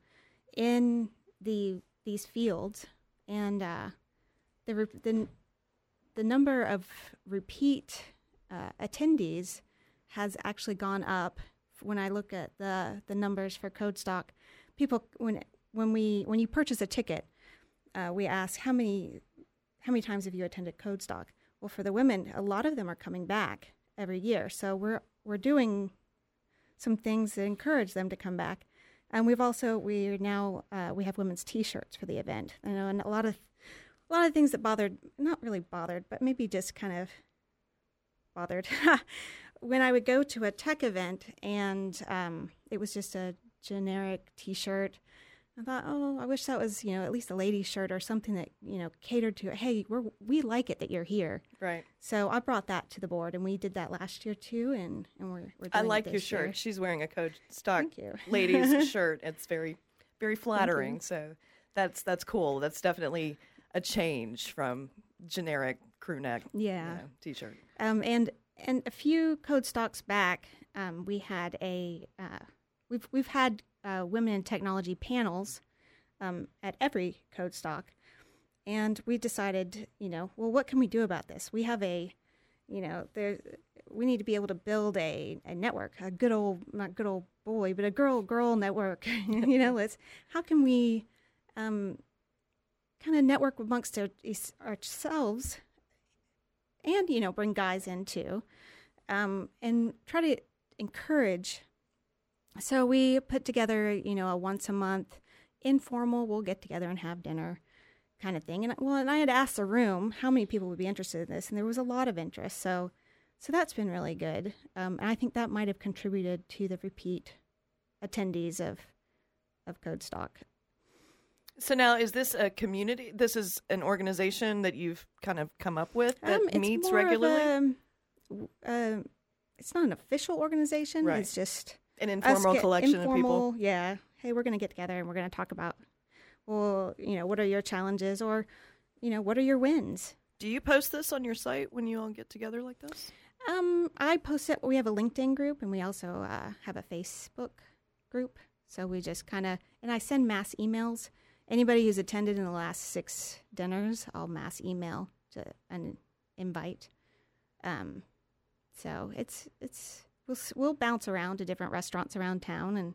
[SPEAKER 2] in the these fields, and uh, the re- the the number of repeat uh, attendees has actually gone up. When I look at the the numbers for CodeStock, people when when we when you purchase a ticket, uh, we ask how many how many times have you attended CodeStock? Well, for the women, a lot of them are coming back every year. So we're we're doing some things that encourage them to come back, and we've also we now uh, we have women's T-shirts for the event. I know, and a lot of a lot of things that bothered, not really bothered, but maybe just kind of bothered. When I would go to a tech event and um, it was just a generic T-shirt, I thought, oh, I wish that was, you know, at least a lady's shirt or something that, you know, catered to, hey, we're, we like it that you're here.
[SPEAKER 1] Right.
[SPEAKER 2] So I brought that to the board, and we did that last year too, and, and we're, we're doing
[SPEAKER 1] I like
[SPEAKER 2] it
[SPEAKER 1] your
[SPEAKER 2] this
[SPEAKER 1] shirt.
[SPEAKER 2] year.
[SPEAKER 1] She's wearing a CodeStock
[SPEAKER 2] Thank you.
[SPEAKER 1] ladies shirt. It's very, very flattering.
[SPEAKER 2] you.
[SPEAKER 1] So that's that's cool. That's definitely a change from generic crew neck
[SPEAKER 2] Yeah.
[SPEAKER 1] you know, T-shirt.
[SPEAKER 2] Um, and and a few CodeStocks back, um, we had a uh, we've we've had uh, women in technology panels um, at every CodeStock, and we decided, you know, well, what can we do about this? We have a, you know, there we need to be able to build a, a network, a good old not good old boy, but a girl girl network. you know, let's how can we um, kind of network amongst our, ourselves. And, you know, bring guys in too, um, and try to encourage. So we put together, you know, a once a month informal, we'll get together and have dinner kind of thing. And well, and I had asked the room how many people would be interested in this, and there was a lot of interest. So, so that's been really good. Um, and I think that might have contributed to the repeat attendees of, of CodeStock.
[SPEAKER 1] So now, is this a community? This is an organization that you've kind of come up with that
[SPEAKER 2] Um, it's
[SPEAKER 1] meets
[SPEAKER 2] more of
[SPEAKER 1] regularly?
[SPEAKER 2] a, uh, it's not an official organization.
[SPEAKER 1] Right.
[SPEAKER 2] It's just
[SPEAKER 1] An
[SPEAKER 2] us
[SPEAKER 1] informal
[SPEAKER 2] get-
[SPEAKER 1] collection
[SPEAKER 2] informal,
[SPEAKER 1] of people?
[SPEAKER 2] Yeah. Hey, we're going to get together and we're going to talk about, well, you know, what are your challenges, or, you know, what are your wins?
[SPEAKER 1] Do you post this on your site when you all get together like this?
[SPEAKER 2] Um, I post it. We have a LinkedIn group, and we also uh, have a Facebook group. So we just kind of, and I send mass emails. Anybody who's attended in the last six dinners, I'll mass email to an invite. Um, so it's it's we'll we'll bounce around to different restaurants around town, and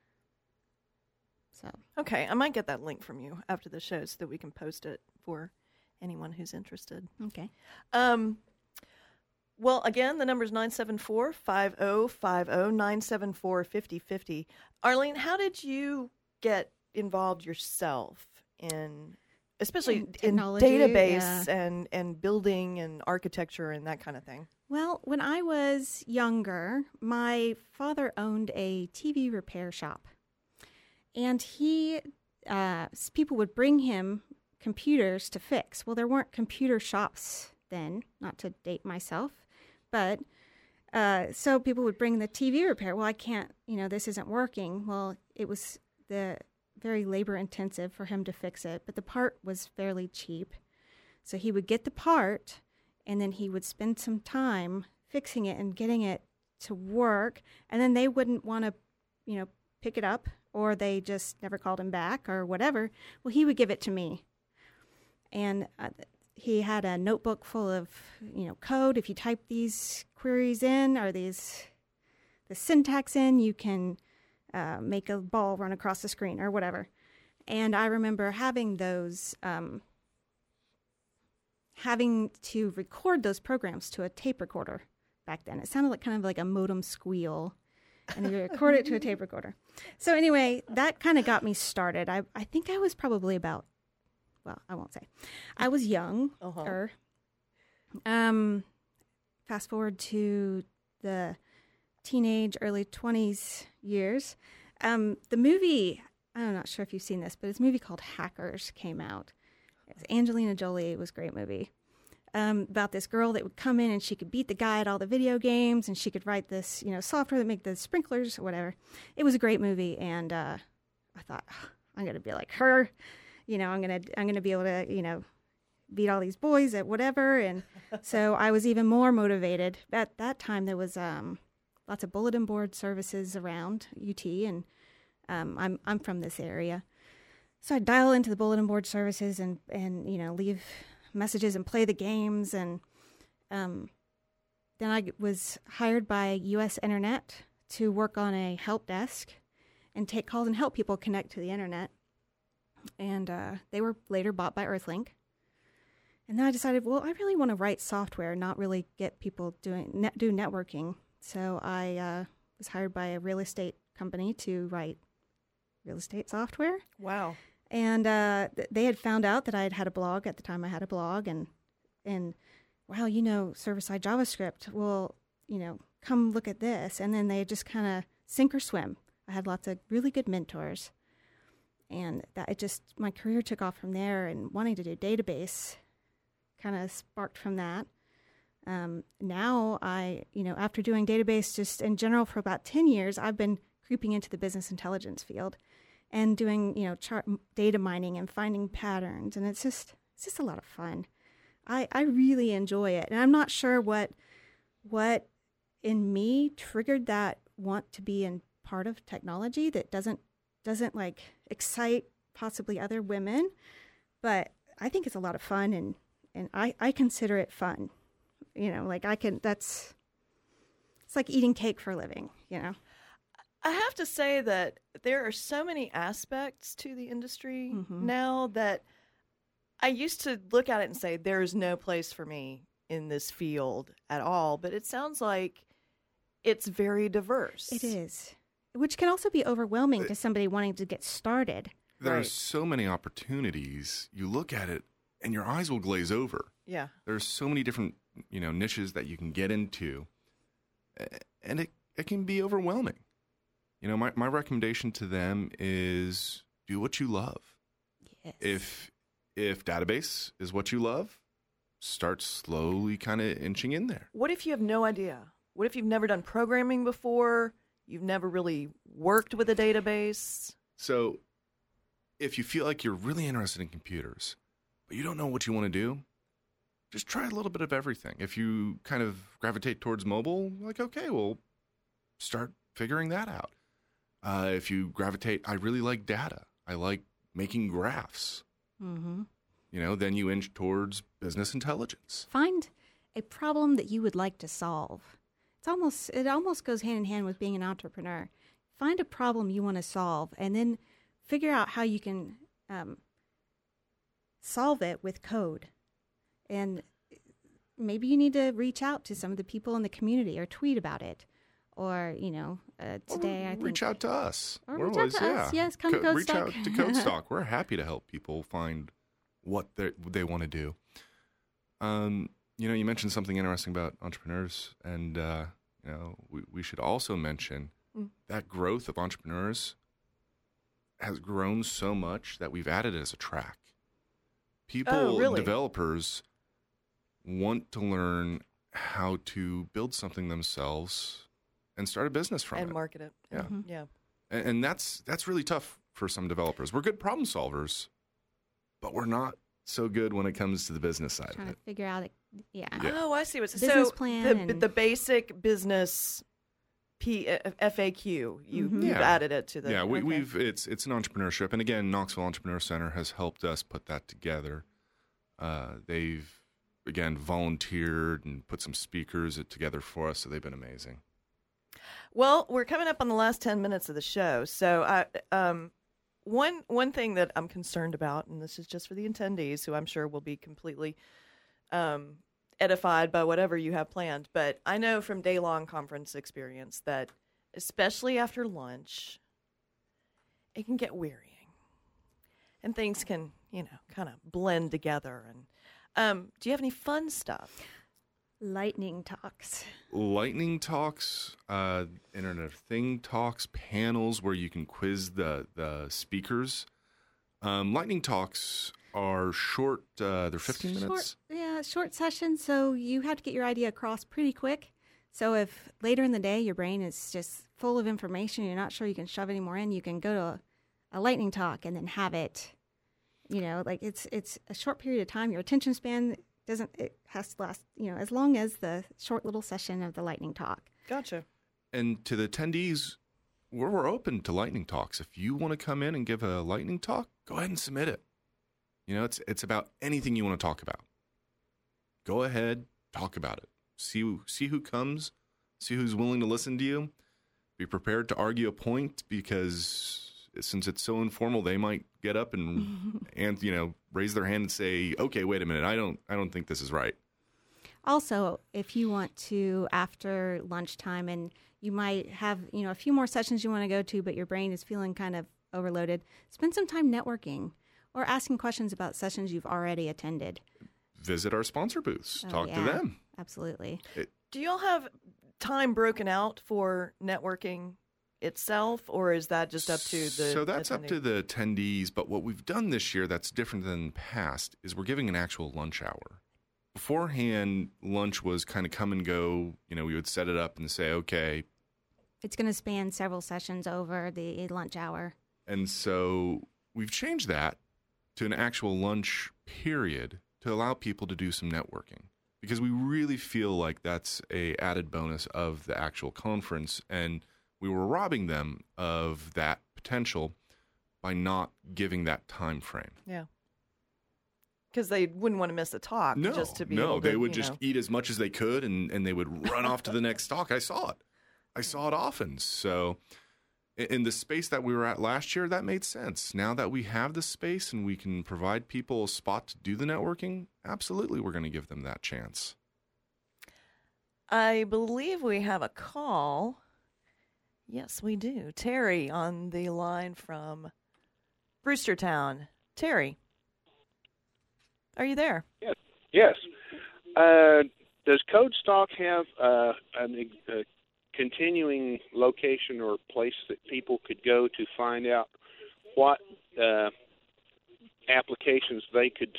[SPEAKER 2] so
[SPEAKER 1] Okay, I might get that link from you after the show so that we can post it for anyone who's interested.
[SPEAKER 2] okay.
[SPEAKER 1] Um, well, again, the number is nine seven four, five oh five oh, nine seven four, five oh five oh. Arlene, how did you get involved yourself in, especially
[SPEAKER 2] In
[SPEAKER 1] in,
[SPEAKER 2] technology,
[SPEAKER 1] database
[SPEAKER 2] yeah.
[SPEAKER 1] and, and building and architecture and that kind of thing?
[SPEAKER 2] Well, when I was younger, my father owned a T V repair shop. And he, uh, s- people would bring him computers to fix. Well, there weren't computer shops then, not to date myself, but uh, so people would bring the T V repair. Well, I can't, you know, this isn't working. Well, it was the very labor intensive for him to fix it, but the part was fairly cheap. So he would get the part, and then he would spend some time fixing it and getting it to work, and then they wouldn't want to, you know, pick it up, or they just never called him back or whatever. Well, he would give it to me. And uh, he had a notebook full of, you know, code. If you type these queries in or these, the syntax in, you can uh, make a ball run across the screen or whatever. And I remember having those, um, having to record those programs to a tape recorder back then. It sounded like kind of like a modem squeal. And you record it to a tape recorder. So anyway, that kind of got me started. I, I think I was probably about, well, I won't say. I was young.
[SPEAKER 1] Uh-huh.
[SPEAKER 2] Um, fast forward to the teenage, early twenties years. Um, the movie, I'm not sure if you've seen this, but it's a movie called Hackers came out. It was Angelina Jolie. It was a great movie. Um, about this girl that would come in and she could beat the guy at all the video games, and she could write this, you know, software that make the sprinklers or whatever. It was a great movie, and uh, I thought, oh, I'm gonna be like her, you know, I'm gonna I'm gonna be able to, you know, beat all these boys at whatever. And so I was even more motivated. At that time, there was um, lots of bulletin board services around U T, and um, I'm I'm from this area, so I'd dial into the bulletin board services and and you know leave messages and play the games. And um, then I was hired by U S Internet to work on a help desk and take calls and help people connect to the internet. And uh, they were later bought by Earthlink. And then I decided, well, I really want to write software, not really get people doing net, do networking. So I uh, was hired by a real estate company to write real estate software.
[SPEAKER 1] Wow.
[SPEAKER 2] And uh, th- they had found out that I had had a blog at the time. I had a blog, and and wow, you know, server-side JavaScript. Well, you know, come look at this. And then they just kind of sink or swim. I had lots of really good mentors, and that it just my career took off from there. And wanting to do database kind of sparked from that. Um, now I, you know, after doing database just in general for about ten years, I've been creeping into the business intelligence field and doing, you know, chart data mining and finding patterns. And it's just, it's just a lot of fun. I, I really enjoy it. And I'm not sure what, what in me triggered that want to be in part of technology that doesn't, doesn't like excite possibly other women, but I think it's a lot of fun, and, and I, I consider it fun. You know, like I can, that's, it's like eating cake for a living, you know?
[SPEAKER 1] I have to say that there are so many aspects to the industry
[SPEAKER 2] Mhm.
[SPEAKER 1] now that I used to look at it and say, there's no place for me in this field at all. But it sounds like it's very diverse.
[SPEAKER 2] It is, which can also be overwhelming to somebody wanting to get started.
[SPEAKER 3] There are
[SPEAKER 1] Right.
[SPEAKER 3] so many opportunities. You look at it and your eyes will glaze over.
[SPEAKER 1] Yeah.
[SPEAKER 3] There's so many different, you know, niches that you can get into, a- and it, it can be overwhelming. You know, my, my recommendation to them is do what you love.
[SPEAKER 2] Yes.
[SPEAKER 3] If if database is what you love, start slowly kind of inching in there.
[SPEAKER 1] What if you have no idea? What if you've never done programming before? You've never really worked with a database?
[SPEAKER 3] So if you feel like you're really interested in computers, but you don't know what you want to do, just try a little bit of everything. If you kind of gravitate towards mobile, like, okay, well, start figuring that out. Uh, if you gravitate, I really like data. I like making graphs.
[SPEAKER 2] Mm-hmm.
[SPEAKER 3] You know, then you inch towards business intelligence.
[SPEAKER 2] Find a problem that you would like to solve. It's almost it almost goes hand in hand with being an entrepreneur. Find a problem you want to solve, and then figure out how you can um, solve it with code. And maybe you need to reach out to some of the people in the community or tweet about it. Or, you know, uh, today
[SPEAKER 3] or
[SPEAKER 2] I think...
[SPEAKER 3] Reach out to us.
[SPEAKER 2] Or
[SPEAKER 3] We're
[SPEAKER 2] reach
[SPEAKER 3] always,
[SPEAKER 2] out to
[SPEAKER 3] yeah.
[SPEAKER 2] us. Yes, come
[SPEAKER 3] Co-
[SPEAKER 2] to Code
[SPEAKER 3] Reach
[SPEAKER 2] Stock.
[SPEAKER 3] out to Code Stock. We're happy to help people find what they want to do. Um, you know, you mentioned something interesting about entrepreneurs, and, uh, you know, we, we should also mention mm. that growth of entrepreneurs has grown so much that we've added it as a track. People,
[SPEAKER 1] oh, really?
[SPEAKER 3] developers want to learn how to build something themselves and start a business from
[SPEAKER 1] and
[SPEAKER 3] it.
[SPEAKER 1] market it.
[SPEAKER 3] Yeah.
[SPEAKER 1] Mm-hmm. Yeah.
[SPEAKER 3] And, and that's that's really tough for some developers. We're good problem solvers, but we're not so good when it comes to the business side
[SPEAKER 2] Trying
[SPEAKER 3] of
[SPEAKER 2] to
[SPEAKER 3] it.
[SPEAKER 2] figure out, it, yeah.
[SPEAKER 3] Yeah.
[SPEAKER 1] Oh, I see what's
[SPEAKER 2] Business
[SPEAKER 1] so
[SPEAKER 2] plan
[SPEAKER 1] the,
[SPEAKER 2] and-
[SPEAKER 1] the basic business P, uh, F A Q. You,
[SPEAKER 2] Mhm.
[SPEAKER 1] You've
[SPEAKER 3] Yeah.
[SPEAKER 1] added it to the.
[SPEAKER 3] Yeah, we,
[SPEAKER 1] okay.
[SPEAKER 3] we've it's it's an entrepreneurship, and again, Knoxville Entrepreneur Center has helped us put that together. Uh, they've again volunteered and put some speakers together for us, so they've been amazing.
[SPEAKER 1] Well, we're coming up on the last ten minutes of the show, so I, um, one one thing that I'm concerned about, and this is just for the attendees, who I'm sure will be completely um, edified by whatever you have planned, but I know from day-long conference experience that, especially after lunch, it can get wearying, and things can, you know, kind of blend together. And um, do you have any fun stuff?
[SPEAKER 2] Lightning talks.
[SPEAKER 3] Lightning talks, uh, Internet of Thing talks, panels where you can quiz the the speakers. Um, lightning talks are short; uh, they're fifteen
[SPEAKER 2] Short,
[SPEAKER 3] minutes.
[SPEAKER 2] yeah, short sessions, so you have to get your idea across pretty quick. So if later in the day your brain is just full of information, you're not sure you can shove any more in, you can go to a, a lightning talk and then have it. You know, like it's it's a short period of time. Your attention span doesn't it has to last, you know, as long as the short little session of the lightning talk.
[SPEAKER 1] Gotcha.
[SPEAKER 3] And to the attendees, we're, we're open to lightning talks. If you want to come in and give a lightning talk, go ahead and submit it. You know, it's it's about anything you want to talk about. Go ahead, talk about it. See see who comes, see who's willing to listen to you. Be prepared to argue a point, because since it's so informal, they might get up and and you know raise their hand and say, "Okay, wait a minute, I don't I don't think this is right."
[SPEAKER 2] Also, if you want to, after lunchtime, and you might have, you know, a few more sessions you want to go to, but your brain is feeling kind of overloaded, spend some time networking or asking questions about sessions you've already attended.
[SPEAKER 3] Visit our sponsor booths.
[SPEAKER 2] Oh,
[SPEAKER 3] Talk to
[SPEAKER 2] yeah.
[SPEAKER 3] them.
[SPEAKER 2] Absolutely.
[SPEAKER 1] Do you all have time broken out for networking itself, or is that just up to the
[SPEAKER 3] So that's up
[SPEAKER 1] attendee?
[SPEAKER 3] to the attendees, but what we've done this year that's different than past is we're giving an actual lunch hour. Beforehand, lunch was kind of come and go. You know, we would set it up and say, okay.
[SPEAKER 2] It's going to span several sessions over the lunch hour.
[SPEAKER 3] And so we've changed that to an actual lunch period to allow people to do some networking, because we really feel like that's a added bonus of the actual conference, and we were robbing them of that potential by not giving that time frame.
[SPEAKER 1] Yeah. Because they wouldn't want to miss a talk.
[SPEAKER 3] No,
[SPEAKER 1] just to be
[SPEAKER 3] no,
[SPEAKER 1] able to,
[SPEAKER 3] they would
[SPEAKER 1] you
[SPEAKER 3] just
[SPEAKER 1] know.
[SPEAKER 3] eat as much as they could, and, and they would run off to the next talk. I saw it. I saw it often. So in, in the space that we were at last year, that made sense. Now that we have the space and we can provide people a spot to do the networking, absolutely we're going to give them that chance.
[SPEAKER 1] I believe we have a call. Yes, we do. Terry on the line from Brewstertown. Terry, are you there?
[SPEAKER 7] Yes. Yes. Uh, does CodeStock have uh, an, a continuing location or place that people could go to find out what uh, applications they could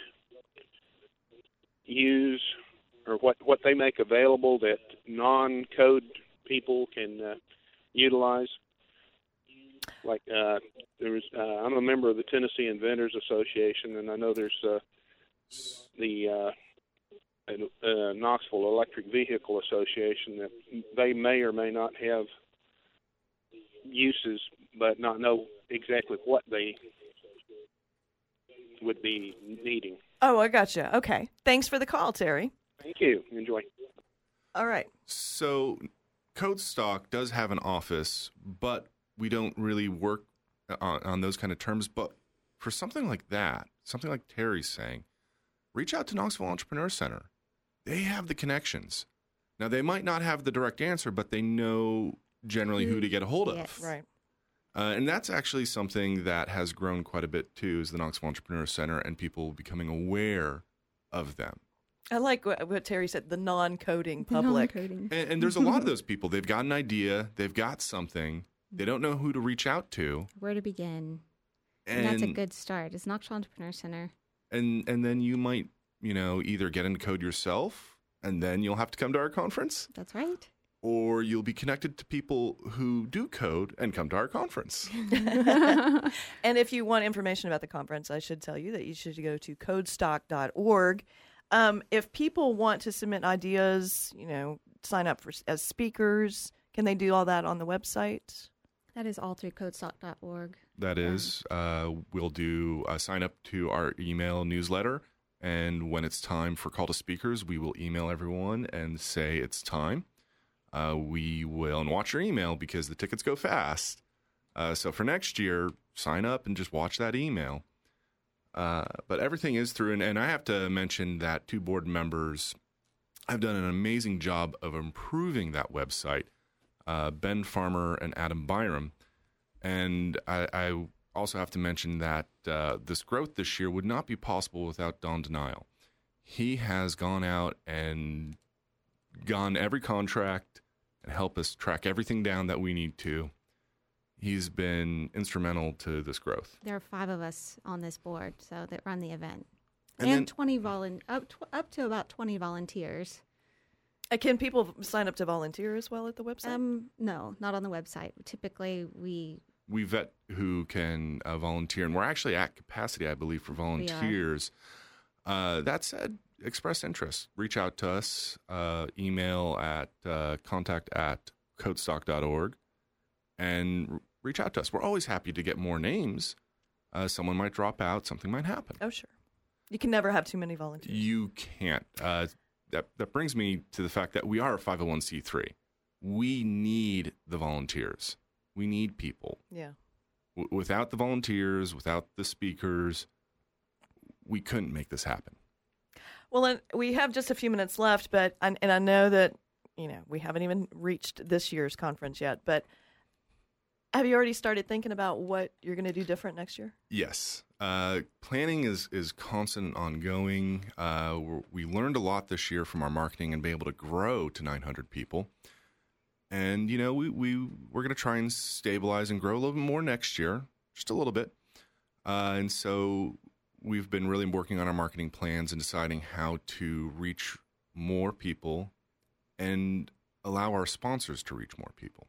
[SPEAKER 7] use, or what, what they make available that non-code people can uh, utilize? Like uh, there was, uh, I'm a member of the Tennessee Inventors Association, and I know there's uh, the uh, uh, Knoxville Electric Vehicle Association that they may or may not have uses, but not know exactly what they would be needing.
[SPEAKER 1] Oh, I gotcha. Okay. Thanks for the call, Terry.
[SPEAKER 7] Thank you. Enjoy.
[SPEAKER 1] All right.
[SPEAKER 3] So CodeStock does have an office, but we don't really work on, on those kind of terms. But for something like that, something like Terry's saying, reach out to Knoxville Entrepreneur Center. They have the connections. Now, they might not have the direct answer, but they know generally who to get a hold of.
[SPEAKER 2] Yes.
[SPEAKER 1] Right.
[SPEAKER 3] Uh, and that's actually something that has grown quite a bit, too, is the Knoxville Entrepreneur Center and people becoming aware of them.
[SPEAKER 1] I like what, what Terry said, the non-coding
[SPEAKER 2] The
[SPEAKER 1] public.
[SPEAKER 2] non-coding.
[SPEAKER 3] And, and there's a lot of those people. They've got an idea. They've got something. They don't know who to reach out to.
[SPEAKER 2] Where to begin?
[SPEAKER 3] And,
[SPEAKER 2] And that's a good start. It's Knoxville Entrepreneur Center.
[SPEAKER 3] And, and then you might, you know, either get into code yourself, and then you'll have to come to our conference,
[SPEAKER 2] That's right.
[SPEAKER 3] or you'll be connected to people who do code and come to our conference.
[SPEAKER 1] And if you want information about the conference, I should tell you that you should go to codestock dot org. Um, if people want to submit ideas, you know, sign up for as speakers, can they do all that on the website?
[SPEAKER 2] That is all through codestock dot org.
[SPEAKER 3] That is, uh, we'll do uh, sign up to our email newsletter, and when it's time for call to speakers, we will email everyone and say it's time. Uh, we will, and watch your email because the tickets go fast. Uh, so for next year, sign up and just watch that email. Uh, but everything is through, and, and I have to mention that two board members have done an amazing job of improving that website, uh, Ben Farmer and Adam Byram. And I, I also have to mention that uh, this growth this year would not be possible without Don Denial. He has gone out and gone every contract and helped us track everything down that we need to. He's been instrumental to this growth.
[SPEAKER 2] There are five of us on this board, so that run the event,
[SPEAKER 3] And
[SPEAKER 2] and,
[SPEAKER 3] then-
[SPEAKER 2] twenty volun up tw- up to about twenty volunteers.
[SPEAKER 1] Uh, can people sign up to volunteer as well at the website?
[SPEAKER 2] Um, no, not on the website. Typically, we
[SPEAKER 3] We vet who can uh, volunteer, and we're actually at capacity, I believe, for volunteers. Uh, that said, express interest. Reach out to us. Uh, email at uh, contact at codestock dot org, and r- reach out to us. We're always happy to get more names. Uh, someone might drop out. Something might happen.
[SPEAKER 1] oh, sure. You can never have too many volunteers.
[SPEAKER 3] You can't. Uh, that that brings me to the fact that we are a five oh one c three. We need the volunteers. We need people.
[SPEAKER 1] Yeah.
[SPEAKER 3] W- without the volunteers, without the speakers, we couldn't make this happen.
[SPEAKER 1] Well, and we have just a few minutes left, but and, and I know that, you know, we haven't even reached this year's conference yet, but have you already started thinking about what you're going to do different next year?
[SPEAKER 3] Yes. Uh, planning is, is constant and ongoing. Uh, we're, we learned a lot this year from our marketing and be able to grow to nine hundred people. And, you know, we, we, we're going to try and stabilize and grow a little bit more next year, just a little bit. Uh, and so we've been really working on our marketing plans and deciding how to reach more people and allow our sponsors to reach more people.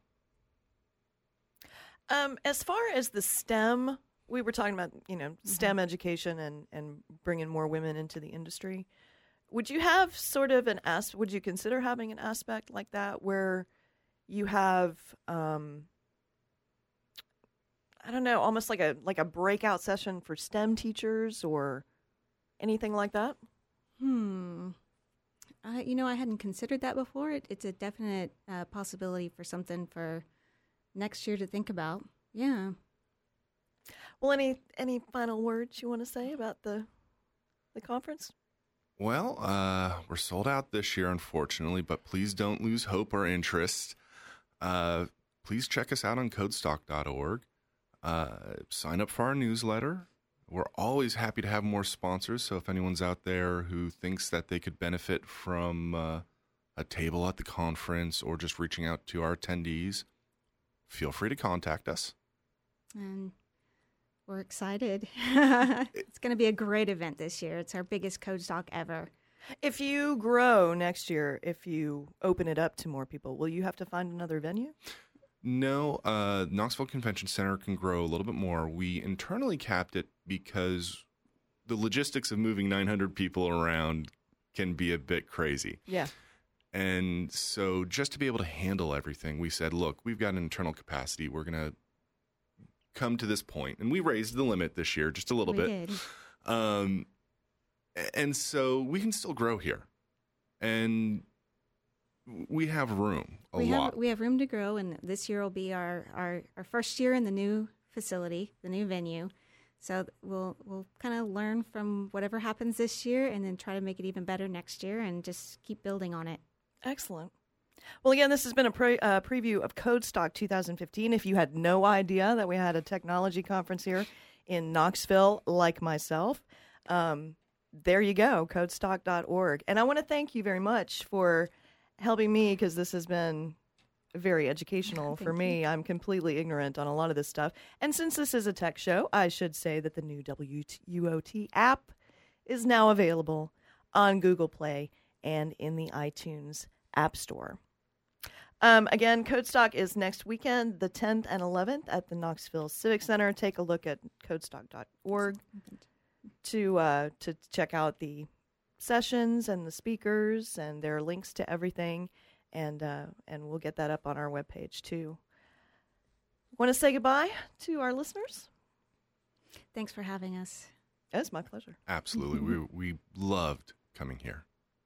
[SPEAKER 1] Um, as far as the STEM, we were talking about, you know, STEM education and, and bringing more women into the industry. Would you have sort of an as? Would you consider having an aspect like that where you have, um, I don't know, almost like a like a breakout session for STEM teachers or anything like that?
[SPEAKER 2] Hmm. I, you know, I hadn't considered that before. It, it's a definite uh, possibility for something for next year to think about. Yeah.
[SPEAKER 1] Well, any any final words you want to say about the the conference?
[SPEAKER 3] Well, uh, we're sold out this year, unfortunately, but please don't lose hope or interest. Uh, please check us out on codestock dot org. Uh, sign up for our newsletter. We're always happy to have more sponsors, so if anyone's out there who thinks that they could benefit from uh, a table at the conference or just reaching out to our attendees, feel free to contact us.
[SPEAKER 2] And we're excited. It's going to be a great event this year. It's our biggest CodeStock ever.
[SPEAKER 1] If you grow next year, if you open it up to more people, will you have to find another venue?
[SPEAKER 3] No, uh, Knoxville Convention Center can grow a little bit more. We internally capped it because the logistics of moving nine hundred people around can be a bit crazy.
[SPEAKER 1] Yeah.
[SPEAKER 3] And so just to be able to handle everything, we said, look, we've got an internal capacity. We're going to come to this point. And we raised the limit this year just a little
[SPEAKER 2] We
[SPEAKER 3] bit.
[SPEAKER 2] did.
[SPEAKER 3] Um, and so we can still grow here. And we have room a
[SPEAKER 2] we
[SPEAKER 3] lot.
[SPEAKER 2] have we have room to grow, and this year will be our, our, our first year in the new facility, the new venue. So we'll we'll kind of learn from whatever happens this year, and then try to make it even better next year, and just keep building on it.
[SPEAKER 1] Excellent. Well, again, this has been a pre- uh, preview of Codestock two thousand fifteen. If you had no idea that we had a technology conference here in Knoxville, like myself, um, there you go, codestock dot org. And I want to thank you very much for helping me, because this has been very educational for me. I'm completely ignorant on a lot of this stuff. And since this is a tech show, I should say that the new W U O T app is now available on Google Play and in the iTunes App Store. Um, again, Codestock is next weekend, the tenth and eleventh, at the Knoxville Civic Center. Take a look at codestock dot org to uh, to check out the sessions and the speakers, and there are links to everything, and uh, and we'll get that up on our webpage too. Want to say goodbye to our listeners?
[SPEAKER 2] Thanks for having us.
[SPEAKER 1] It's my pleasure.
[SPEAKER 3] Absolutely. we we loved coming here.